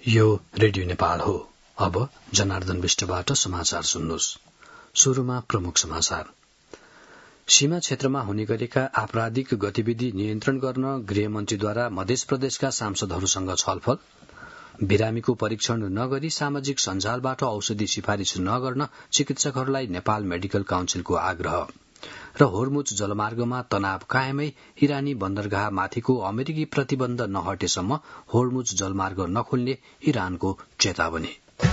यो रेडियो नेपाल हो। अब जनार्दन विष्टबाट समाचार सुन्नुहोस्। सुरुमा प्रमुख समाचार। सीमा क्षेत्रमा हुने गरेका आपराधिक गतिविधि नियन्त्रण गर्न गृहमन्त्रीद्वारा मध्य प्रदेशका सांसदहरूसँग छलफल। बिरामीको परीक्षण नगरी सामाजिक सञ्जालबाट औषधि सिफारिश नगर्न चिकित्सकहरूलाई नेपाल मेडिकल काउन्सिलको आग्रह र होर्मुज जलमार्गमा तनाव कायमै इरानी बन्दरगाहमाथिको अमेरिकी प्रतिबन्ध नहटेसम्म होर्मुज जलमार्ग नखोल्ने इरानको चेतावनी।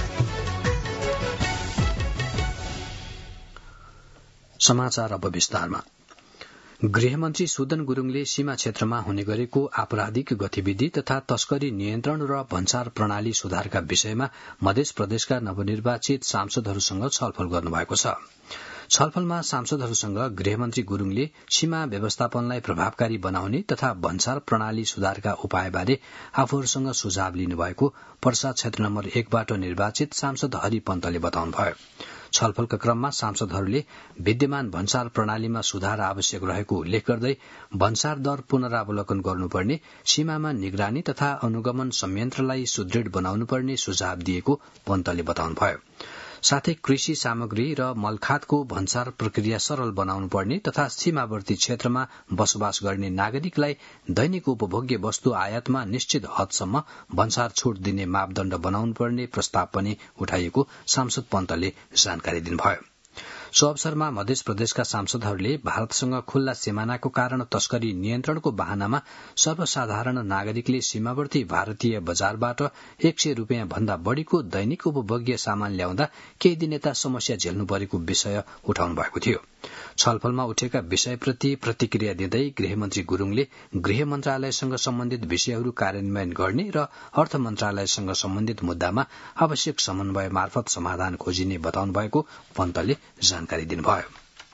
समाचार अब विस्तारमा। गृहमन्त्री सुदन गुरूङले सीमा क्षेत्रमा हुने गरेको आपराधिक गतिविधि तथा तस्करी नियन्त्रण र भन्सार प्रणाली सुधारका विषयमा मध्य प्रदेशका नवनिर्वाचित सांसदहरूसँग छलफल गर्नुभएको छ। छलफलमा सांसदहरूसँग गृहमन्त्री गुरूङले सीमा व्यवस्थापनलाई प्रभावकारी बनाउने तथा भन्सार प्रणाली सुधारका उपायबारे आफूहरूसँग सुझाव लिनुभएको पर्सा क्षेत्र नम्बर 1बाट निर्वाचित सांसद हरि पन्तले बताउनुभयो। छलफलका क्रममा सांसदहरूले विद्यमान भन्सार प्रणालीमा सुधार आवश्यक रहेको उल्लेख गर्दै भन्सार दर पुनरावलोकन गर्नुपर्ने, सीमामा निगरानी तथा अनुगमन संयन्त्रलाई सुदृढ़ बनाउनुपर्ने सुझाव दिएको पन्तले बताउनुभयो। साथै कृषि सामग्री र मलखातको भन्सार प्रक्रिया सरल बनाउनुपर्ने तथा सीमावर्ती क्षेत्रमा बसोबास गर्ने नागरिकलाई दैनिक उपभोग्य वस्तु आयातमा निश्चित हदसम्म भन्सार छूट दिने मापदण्ड बनाउनुपर्ने प्रस्ताव पनि उठाइएको सांसद पन्तले जानकारी दिनुभयो। सो अवसरमा मध्य प्रदेशका सांसदहरूले भारतसँग खुल्ला सिमानाको कारण तस्करी नियन्त्रणको बहानामा सर्वसाधारण नागरिकले सीमावर्ती भारतीय बजारबाट 100 रुपियाँ भन्दा बढ़ीको दैनिक उपभोग्य सामान ल्याउँदा केही दिन यता समस्या झेल्नु परेको विषय उठाउनु भएको थियो। छलफलमा उठेका विषयप्रति प्रतिक्रिया दिँदै गृहमन्त्री गुरूङले गृह मन्त्रालयसँग सम्बन्धित विषयहरू कार्यान्वयन गर्ने र अर्थ मन्त्रालयसँग सम्बन्धित मुद्दामा आवश्यक समन्वय मार्फत समाधान खोजिने बताउनु भएको पन्तले जानकारी दिनुभयो।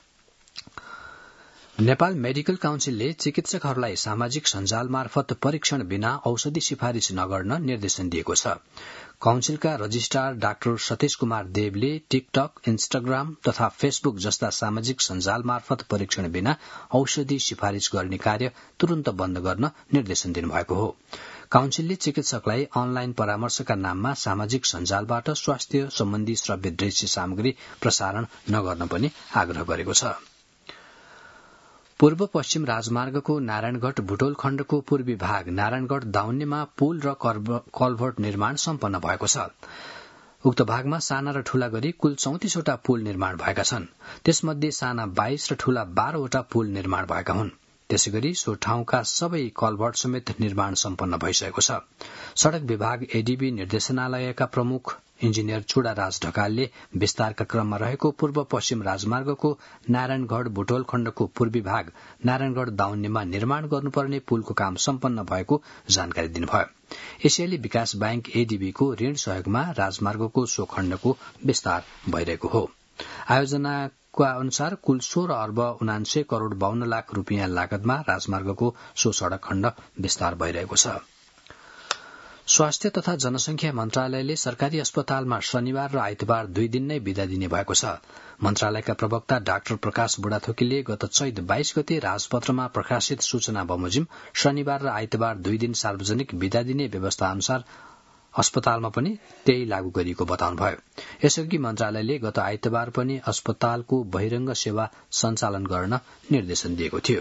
नेपाल मेडिकल काउन्सिलले चिकित्सकहरूलाई सामाजिक सञ्जाल मार्फत परीक्षण बिना औषधि सिफारिश नगर्न निर्देशन दिएको छ। काउन्सिलका रजिस्ट्रार डाक्टर सतीश कुमार देवले टिकटक, इन्स्टाग्राम तथा फेसबुक जस्ता सामाजिक सञ्जाल मार्फत परीक्षण बिना औषधि सिफारिश गर्ने कार्य तुरन्त बन्द गर्न निर्देशन दिनुभएको हो। काउन्सिलले चिकित्सकलाई अनलाइन परामर्शका नाममा सामाजिक सञ्जालबाट स्वास्थ्य सम्बन्धी श्रव्य दृश्य सामग्री प्रसारण नगर्न पनि आग्रह गरेको छ। पूर्व पश्चिम राजमार्गको नारायणगढ़ बुटोल खण्डको पूर्वी भाग नारायणगढ़ दाउन्नेमा पुल र कल्भर्ट निर्माण सम्पन्न भएको छ। उक्त भागमा साना र ठूला गरी कुल 34 वटा पुल निर्माण भएका छन्। त्यसमध्ये साना 22 र ठूला 12 वटा पुल निर्माण भएका हुन्। त्यसैगरी सो ठाउँका सबै कल्भर्ट समेत निर्माण सम्पन्न भइसकेको छ। सड़क विभाग एडीबी निर्देशनालयका प्रमुख इन्जिनियर चुडाराज ढकालले विस्तारका क्रममा रहेको पूर्व पश्चिम राजमार्गको नारायणगढ़ बुटोल खण्डको पूर्वी भाग नारायणगढ़ दाउन्नेमा निर्माण गर्नुपर्ने पुलको काम सम्पन्न भएको जानकारी दिनुभयो। एसियाली विकास बैंक एडीबीको ऋण सहयोगमा राजमार्गको सो खण्डको विस्तार भइरहेको हो। आयोजनाका अनुसार कुल 16 अर्ब 79 करोड़ 52 लाख रुपियाँ लागतमा राजमार्गको सो सड़क खण्ड विस्तार भइरहेको छ। स्वास्थ्य तथा जनसंख्या मन्त्रालयले सरकारी अस्पतालमा शनिबार र आइतबार 2 दिन नै बिदा दिने भएको छ। मन्त्रालयका प्रवक्ता डाक्टर प्रकाश बुढाथोकीले गत चैत 22 गते राजपत्रमा प्रकाशित सूचना बमोजिम शनिबार र आइतबार 2 दिन सार्वजनिक बिदा दिने व्यवस्था अनुसार अस्पतालमा पनि त्यही लागू गरिएको बताउनुभयो। यसअघि मन्त्रालयले गत आइतबार पनि अस्पतालको बहिरंग सेवा सञ्चालन गर्न निर्देशन दिएको थियो।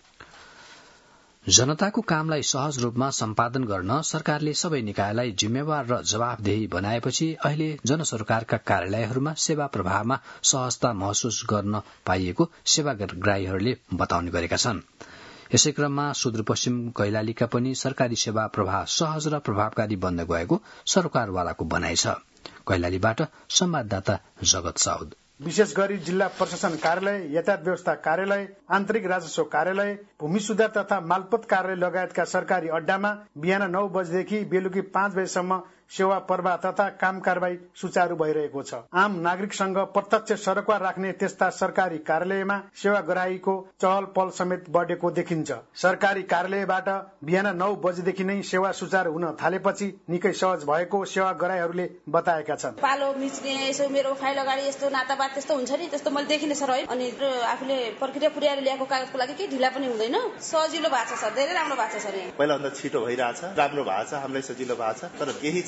जनताको कामलाई सहज रूपमा सम्पादन गर्न सरकारले सबै निकायलाई जिम्मेवार र जवाफदेही बनाएपछि अहिले जनसरकारका कार्यालयहरूमा सेवा प्रवाहमा सहजता महसुस गर्न पाइएको सेवाग्राहीहरूले बताउने गरेका छन्। यसै क्रममा सुदूरपश्चिम कैलालीका पनि सरकारी सेवा प्रवाह सहज र प्रभावकारी बन्न गएको सरकारवालाको भनाइ छ। कैलालीबाट संवाददाता जगत साउद। विशेष गरी जिल्ला प्रशासन कार्यालय, यातायात व्यवस्था कार्यालय, आन्तरिक राजस्व कार्यालय, भूमि सुधार तथा मालपोत कार्यालय लगायतका सरकारी अड्डामा बिहान 9 बजेदेखि बेलुकी 5 बजेसम्म सेवा प्रवाह तथा काम कारबाही सुचारू भइरहेको छ। आम नागरिकसँग प्रत्यक्ष सरकार राख्ने त्यस्ता सरकारी कार्यालयमा सेवाग्राहीको चहल पहल समेत बढेको देखिन्छ। सरकारी कार्यालयबाट बिहान 9 बजेदेखि नै सेवा सुचारू हुन थालेपछि निकै सहज भएको सेवाग्राहीहरूले बताएका छन्। पालो मिच्ने यसो मेरो फाइल अगाडि यस्तो नाताबात त्यस्तो हुन्छ नि, त्यस्तो मैले देखिने सर है। अनि आफूले प्रक्रिया पुर्याएर ल्याएको कागजको लागि केही ढिला पनि हुँदैन। सजिलो भएको छ सर, धेरै राम्रो भएको छ सर। पहिला भन्दा छिटो भइरहेछ, राम्रो भएको छ, हामीलाई सजिलो भएको छ। तर केही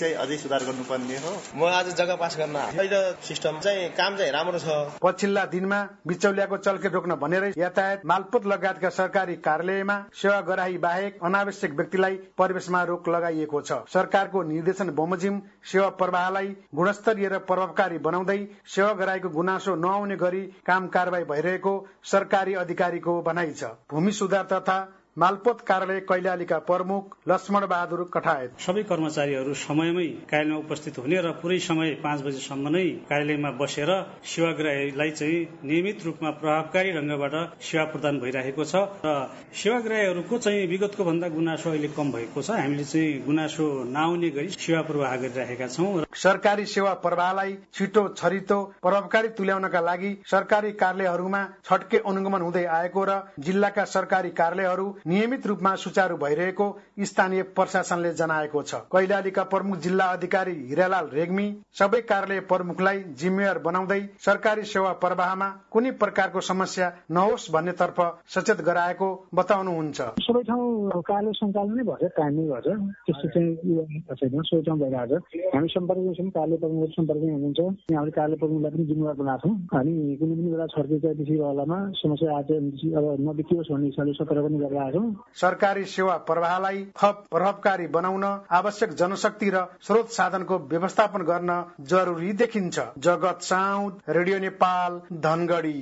चाहिँ अझै सुधार गर्नुपर्ने हो। म आज जग्गा पास गर्न अहिले सिस्टम चाहिँ काम चाहिँ राम्रो छ। पछिल्ला दिनमा बिचौलियाको चल्केट रोक्न भनेर यातायात मालपोत लगायतका सरकारी कार्यालयमा सेवा गराही बाहेक अनावश्यक व्यक्तिलाई प्रवेशमा रोक लगाइएको छ। सरकारको निर्देशन बमोजिम सेवा प्रवाहलाई गुणस्तरीय र प्रभावकारी बनाउँदै सेवा गराहीको गुनासो नआउने गरी काम कारबाही भइरहेको सरकारी अधिकारीको भनाइ छ। भूमि सुधार तथा मालपोत कार्यालय कैलालीका प्रमुख लक्ष्मण बहादुर कठायत सबै कर्मचारीहरू समयमै कार्यालयमा उपस्थित हुने र पुरै समय 5 बजेसम्म नै कार्यालयमा बसेर सेवाग्राहीलाई चाहिँ नियमित रूपमा प्रभावकारी ढंगबाट सेवा प्रदान भइरहेको छ र सेवाग्राहीहरूको चाहिँ विगतको भन्दा गुनासो अहिले कम भएको छ। हामीले चाहिँ गुनासो नआउने गरी सेवा प्रवाह गरिरहेका छौं। सरकारी सेवा प्रवाहलाई छिटो छरितो प्रभावकारी तुल्याउनका लागि सरकारी कार्यालयहरूमा छटके अनुगमन हुँदै आएको र जिल्लाका सरकारी कार्यालयहरू नियमित रूपमा सुचारू भइरहेको स्थानीय प्रशासनले जनाएको छ। कैलालीका प्रमुख जिल्ला अधिकारी हिरालाल रेग्मी सबै कार्यालय प्रमुखलाई जिम्मेवार बनाउँदै सरकारी सेवा प्रवाहमा कुनै प्रकारको समस्या नहोस् भन्नेतर्फ सचेत गराएको बताउनुहुन्छ। सबै ठाउँ कार्यालय सञ्चालन नै भन्छ, कामै भन्छ, त्यस्तो चाहिँ सबै ठाउँ भइरहेको छ। हामी सम्पर्कमा छौँ, कार्यालय प्रमुखहरू सम्पर्कमा हुनुहुन्छ। हामीले कार्यालय प्रमुखलाई पनि जिम्मेवार बनाएको छौँ। हामी कुनै पनि बेला छड्के चाहिँ त्यसै बेलामा समस्या आए अब नदेखियोस् भन्ने हिसाबले सतर्क पनि गरिरहेको छौँ। सरकारी सेवा प्रवाहलाई थप प्रभावकारी बनाउन आवश्यक जनशक्ति र स्रोत साधनको व्यवस्थापन गर्न जरुरी देखिन्छ। जगत साउद, रेडियो नेपाल, धनगढ़ी।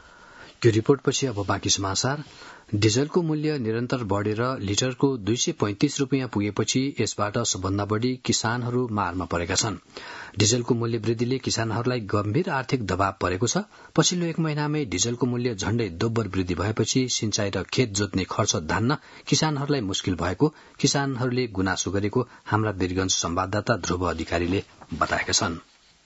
यो रिपोर्टपछि अब बाँकी समाचार। डिजलको मूल्य निरन्तर बढ़ेर लिटरको 235 रूपियाँ पुगेपछि यसबाट सबभन्दा बढ़ी किसानहरू मारमा परेका छन्। डिजलको मूल्य वृद्धिले किसानहरूलाई गम्भीर आर्थिक दबाव परेको छ। पछिल्लो 1 महिनामै डिजलको मूल्य झण्डै दोब्बर वृद्धि भएपछि सिंचाई र खेत जोत्ने खर्च धान्न किसानहरूलाई मुस्किल भएको किसानहरूले गुनासो गरेको हाम्रा वीरगंज संवाददाता ध्रुव अधिकारीले बताएका छन्।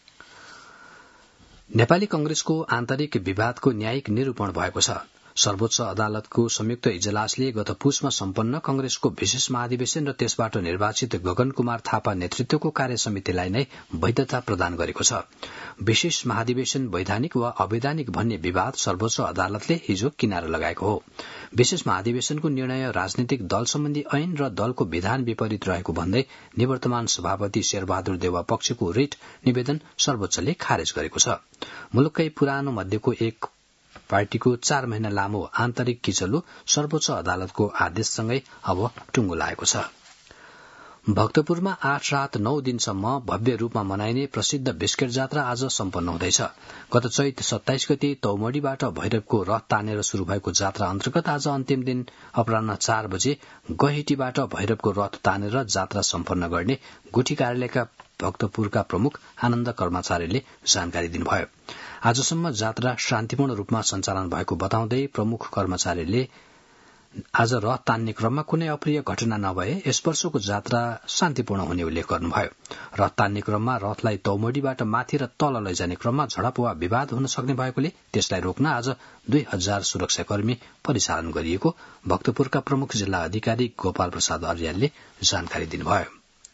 नेपाली कंग्रेसको आन्तरिक विवादको न्यायिक निरूपण भएको छ। सर्वोच्च अदालतको संयुक्त इजलासले गत पुसमा सम्पन्न कंग्रेसको विशेष महाधिवेशन र त्यसबाट निर्वाचित गगन कुमार थापा नेतृत्वको कार्य समितिलाई नै वैधता प्रदान गरेको छ। विशेष महाधिवेशन वैधानिक वा अवैधानिक भन्ने विवाद सर्वोच्च अदालतले हिजो किनारा लगाएको हो। विशेष महाधिवेशनको निर्णय राजनीतिक दल सम्बन्धी ऐन र दलको विधान विपरीत रहेको भन्दै निवर्तमान सभापति शेरबहादुर देउवा पक्षको रिट निवेदन सर्वोच्चले खारेज गरेको छ। मुलुककै पुरानो मध्येको एक पार्टीको 4 महिना लामो आन्तरिक किचलो सर्वोच्च अदालतको आदेशसँगै अब टुङ्गो लागेको छ। भक्तपुरमा 8 रात 9 दिनसम्म भव्य रूपमा मनाइने प्रसिद्ध बिस्केट जात्रा आज सम्पन्न हुँदैछ। गत चैत 27 गते तौमडीबाट भैरवको रथ तानेर शुरू भएको जात्रा अन्तर्गत आज अन्तिम दिन अपराह्न 4 बजे गहेटीबाट भैरवको रथ तानेर जात्रा सम्पन्न गर्ने गुठी कार्यालयका भक्तपुरका प्रमुख आनन्द कर्मचारीले जानकारी दिनुभयो। आजसम्म जात्रा शान्तिपूर्ण रूपमा सञ्चालन भएको बताउँदै प्रमुख कर्मचारीले आज रथ तान्ने क्रममा कुनै अप्रिय घटना नभए यस वर्षको जात्रा शान्तिपूर्ण हुने उल्लेख गर्नुभयो। रथ तान्ने क्रममा रथलाई तौमडीबाट माथि र तल लैजाने क्रममा झडप वा विवाद हुन सक्ने भएकोले त्यसलाई रोक्न आज 2000 सुरक्षाकर्मी परिचालन गरिएको भक्तपुरका प्रमुख जिल्ला अधिकारी गोपाल प्रसाद अर्यालले जानकारी दिनुभयो।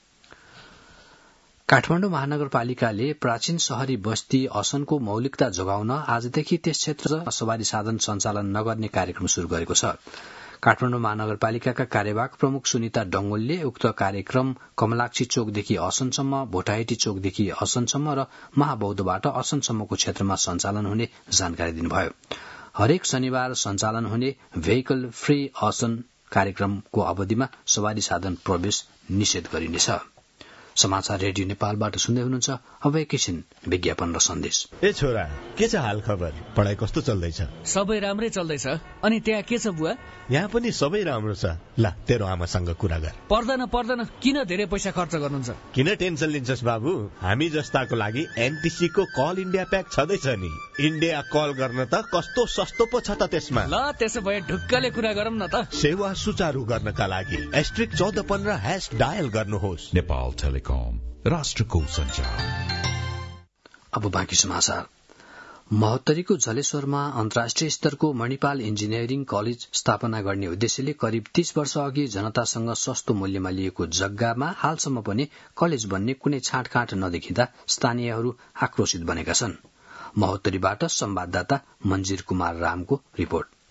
काठमाडौँ महानगरपालिकाले प्राचीन शहरी बस्ती असनको मौलिकता जोगाउन आजदेखि त्यस क्षेत्र सवारी साधन सञ्चालन नगर्ने कार्यक्रम शुरू गरेको छ। काठमाडौँ महानगरपालिकाका कार्यवाहक प्रमुख सुनिता डंगोलले उक्त कार्यक्रम कमलाक्षी चोकदेखि असनसम्म, भोटाहेटी चोकदेखि असनसम्म र महाबौद्धबाट असनसम्मको क्षेत्रमा सञ्चालन हुने जानकारी दिनुभयो। हरेक शनिबार सञ्चालन हुने भेहिकल फ्री असन कार्यक्रमको अवधिमा सवारी साधन प्रवेश निषेध गरिनेछ। समाचार रेडियो नेपालबाट सुन्दै हुनुहुन्छ। अब एकैछिन विज्ञापन र सन्देश। ए छोरा, के छ हाल खबर? पढाइ कस्तो चल्दैछ? सबै राम्रै चल्दैछ। अनि त्यहाँ के छ बुवा? यहाँ पनि सबै राम्रो छ। ल तेरो आमासँग कुरा गर। पर्दैन, किन धेरै पैसा खर्च गर्नुहुन्छ? किन टेन्सन लिन्छस् बाबु? हामी जस्ताको लागि एनटिसी को कल इन्डिया प्याक छँदैछ नि। इन्डिया कल गर्न त कस्तो सस्तो पो छ त त्यसमा। ल त्यसो भए ढुक्कले कुरा गरौँ न त। सेवा सुचारू गर्नका लागि *1415# डायल गर्नुहोस्। नेपाल टेलिकम, राष्ट्रको सञ्चार। अब बाँकी समाचार। महोत्तरीको जलेश्वरमा अन्तर्राष्ट्रिय स्तरको मणिपाल इन्जिनियरिङ कलेज स्थापना गर्ने उद्देश्यले करिब 30 वर्ष अघि जनतासँग सस्तो मूल्यमा लिएको जग्गामा हालसम्म पनि कलेज बन्ने कुनै छाँटकाँट नदेखिँदा स्थानीयहरू आक्रोशित बनेका छन्। महोत्तरीबाट संवाददाता मन्जिर कुमार रामको रिपोर्ट।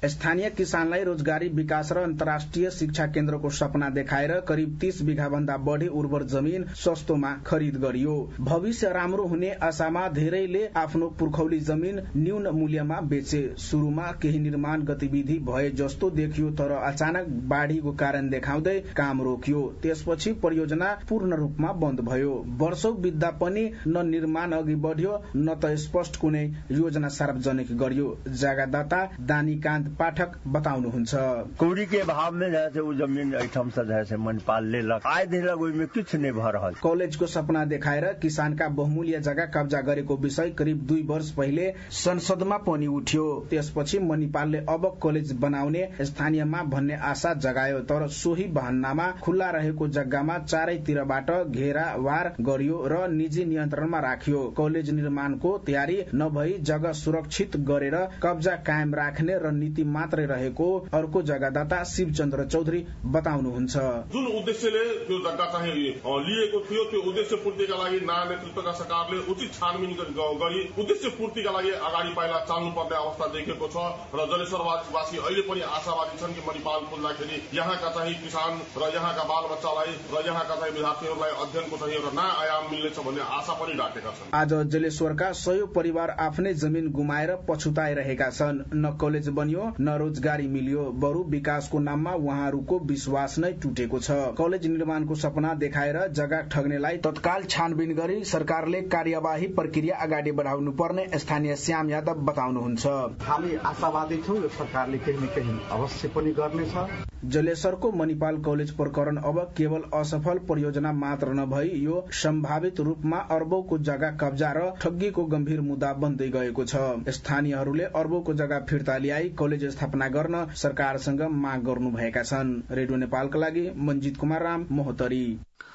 स्थानीय किसानलाई रोजगारी विकास र अन्तर्राष्ट्रिय शिक्षा केन्द्रको सपना देखाएर करिब 30 बिघा भन्दा बढी उर्वर जमिन सस्तोमा खरिद गरियो। भविष्य राम्रो हुने आशामा धेरैले आफ्नो पुर्खौली जमिन न्यून मूल्यमा बेचे। सुरुमा केही निर्माण गतिविधि भए जस्तो देखियो, तर अचानक बाढ़ीको कारण देखाउँदै काम रोकियो। त्यसपछि परियोजना पूर्ण रूपमा बन्द भयो। वर्षौं बित्दा पनि न निर्माण अघि बढ्यो न त स्पष्ट कुनै योजना सार्वजनिक गरियो। जग्गादाता दानीकान्त पाठक बताउनुहुन्छ। कौड़ी के भाव में जैसे वो जमीन ऐठम से जैसे मनपाल ले लग आए दिन लग में कुछ नहीं भर रहल। कलेजको सपना देखाएर किसानका बहुमूल्य जग्गा कब्जा गरेको विषय करिब 2 वर्ष पहिले संसदमा पनि उठ्यो। त्यसपछि मणिपालले अब कलेज बनाउने स्थानीयमा भन्ने आशा जगायो, तर सोही बहन्नामा खुल्ला रहेको जग्गामा चारैतिरबाट घेरावार गरियो र निजी नियन्त्रणमा राखियो। कलेज निर्माणको तयारी नभई जग्गा सुरक्षित गरेर कब्जा कायम राख्ने रणनीति मात्रै रहेको अर्को जग्गादाता शिवचन्द्र चौधरी बताउनुहुन्छ। जुन उद्देश्यले त्यो जग्गा चाहिँ लिएको थियो त्यो उद्देश्य पूर्तिका लागि नयाँ नेतृत्वका सरकारले उचित छानबिन गरी उद्देश्य पूर्तिका लागि अगाडि पाइला चाल्नुपर्ने अवस्था देखेको छ र जलेश्वरवासी अहिले पनि आशावादी छन् कि मणिपाल खुल्दाखेरि यहाँका चाहिँ किसान र यहाँका बालबच्चालाई र यहाँका चाहिँ विद्यार्थीहरूलाई अध्ययनको चाहिँ एउटा नयाँ आयाम मिल्नेछ भन्ने आशा पनि राखेका छन्। आज जलेश्वरका 100 परिवार आफ्नै जमिन गुमाएर पछुताइरहेका छन्। न कलेज बन्यो न रोजगारी मिल्यो, बरु विकासको नाममा उहाँहरूको विश्वास नै टुटेको छ। कलेज निर्माणको सपना देखाएर जग्गा ठग्नेलाई तत्काल छानबिन गरी सरकारले कार्यवाही प्रक्रिया अगाडि बढाउनु पर्ने स्थानीय श्याम यादव बताउनुहुन्छ। हामी आशावादी छौं यो सरकारले केही न केही अवश्य पनि गर्नेछ। जलेश्वरको मणिपाल कलेज प्रकरण अब केवल असफल परियोजना मात्र नभई यो सम्भावित रूपमा अर्बौंको जग्गा कब्जा र ठगीको गम्भीर मुद्दा बन्दै गएको छ। स्थानीयहरूले अर्बौंको जग्गा फिर्ता ल्याई कलेज स्थापना गर्न सरकारसँग माग गर्नुभएका छन्। रेडियो नेपालका लागि मन्जित कुमार राम, मोहतरी।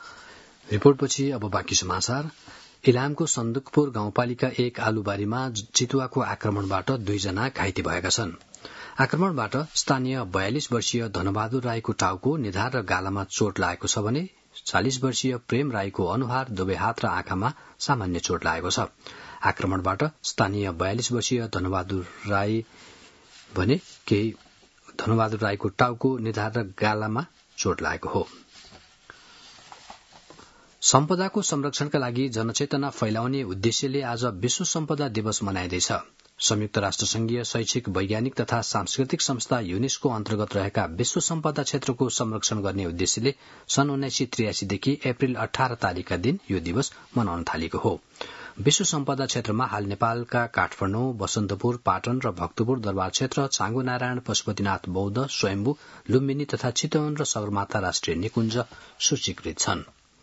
रिपोर्टपछि अब बाँकी समाचार। इलामको सन्दुकपुर गाउँपालिका 1 आलुबारीमा चितुवाको आक्रमणबाट 2 जना घाइते भएका छन्। आक्रमणबाट स्थानीय 42 वर्षीय धनबहादुर राईको टाउको, निधार र गालामा चोट लागेको छ भने 40 वर्षीय प्रेम राईको अनुहार, दुवै हात र आँखामा सामान्य चोट लागेको छ। आक्रमणबाट स्थानीय 42 वर्षीय धनबहादुर राई भने केही धनबहादुर राईको टाउको, निधार र गालामा चोट लागेको हो। सम्पदाको संरक्षणका लागि जनचेतना फैलाउने उद्देश्यले आज विश्व सम्पदा दिवस मनाइँदैछ। संयुक्त राष्ट्र संघीय शैक्षिक, वैज्ञानिक तथा सांस्कृतिक संस्था युनेस्को अन्तर्गत रहेका विश्व सम्पदा क्षेत्रको संरक्षण गर्ने उद्देश्यले सन् 1983 देखि अप्रेल 18 तारिकका दिन यो दिवस मनाउन थालेको हो। विश्व सम्पदा क्षेत्रमा हाल नेपालका काठमाडौँ, बसन्तपुर, पाटन र भक्तपुर दरबार क्षेत्र, छाङ्गुनारायण, पशुपतिनाथ बौद्ध, स्वयम्भू, लुम्बिनी तथा चितवन र सगरमाथा राष्ट्रिय निकुञ्ज सूचीकृत छन्।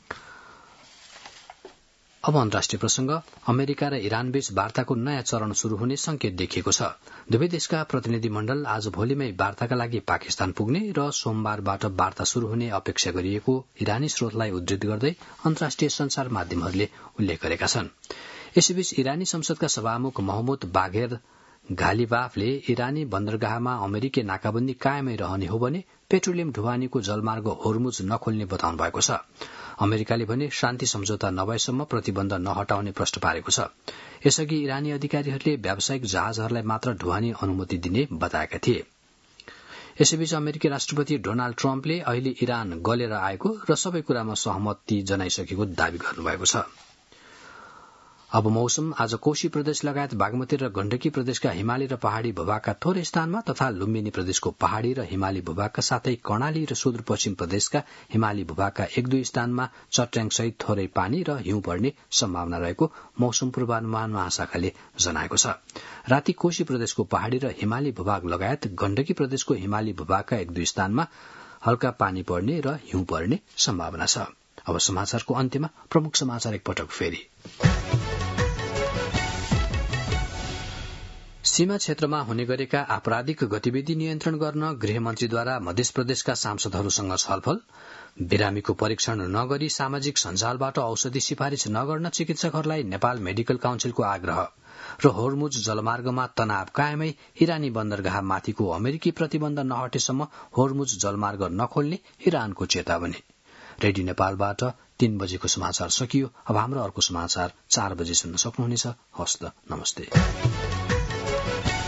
अब अन्तर्राष्ट्रिय प्रसंग। अमेरिका र इरान बीच वार्ताको नयाँ चरण शुरू हुने संकेत देखिएको छ। दुवै देशका प्रतिनिधि मण्डल आज भोलिमै वार्ताका लागि पाकिस्तान पुग्ने र सोमबारबाट वार्ता शुरू हुने अपेक्षा गरिएको इरानी स्रोतलाई उद्धृत गर्दै अन्तर्राष्ट्रिय संचार माध्यमहरूले उल्लेख गरेका छन्। यसैबीच इरानी संसदका सभामुख महमूद बाघेर घालिबाफले इरानी बन्दरगाहमा अमेरिकी नाकाबन्दी कायमै रहने हो भने पेट्रोलियम ढुवानीको जलमार्ग होर्मुज नखोल्ने बताउनु भएको छ। अमेरिकाले भने शान्ति सम्झौता नभएसम्म प्रतिबन्ध नहटाउने प्रश्न पारेको छ। यसअघि इरानी अधिकारीहरूले व्यावसायिक जहाजहरूलाई मात्र ढुवानी अनुमति दिने बताएका थिए। यसैबीच अमेरिकी राष्ट्रपति डोनाल्ड ट्रम्पले अहिले इरान गलेर आएको र सबै कुरामा सहमति जनाइसकेको दावी गर्नुभएको छ। अब मौसम। आज कोशी प्रदेश लगायत बागमती र गण्डकी प्रदेशका हिमाली र पहाड़ी भूभागका थोरै स्थानमा तथा लुम्बिनी प्रदेशको पहाड़ी र हिमाली भूभागका साथै कर्णाली र सुदूरपश्चिम प्रदेशका हिमाली भूभागका 1-2 स्थानमा चट्याङसहित थोरै पानी र हिउँ पर्ने सम्भावना रहेको मौसम पूर्वानुमान महाशाखाले जनाएको छ। राति कोशी प्रदेशको पहाड़ी र हिमाली भूभाग लगायत गण्डकी प्रदेशको हिमाली भूभागका 1-2 स्थानमा हल्का पानी पर्ने र हिउँ पर्ने सम्भावना छ। अब समाचारको अन्त्यमा प्रमुख समाचार एकपटक फेरि। सीमा क्षेत्रमा हुने गरेका आपराधिक गतिविधि नियन्त्रण गर्न गृहमन्त्रीद्वारा मध्य प्रदेशका सांसदहरूसँग छलफल। बिरामीको परीक्षण नगरी सामाजिक सञ्जालबाट औषधि सिफारिश नगर्न चिकित्सकहरूलाई नेपाल मेडिकल काउन्सिलको आग्रह र होर्मुज जलमार्गमा तनाव कायमै इरानी बन्दरगाहमाथिको अमेरिकी प्रतिबन्ध नहटेसम्म होर्मुज जलमार्ग नखोल्ने इरानको चेतावनी। रेडियो नेपालबाट 3 बजेको समाचार सकियो। अब हाम्रो अर्को समाचार 4 बजे सुन्न सक्नुहुनेछ। हस्त नमस्ते।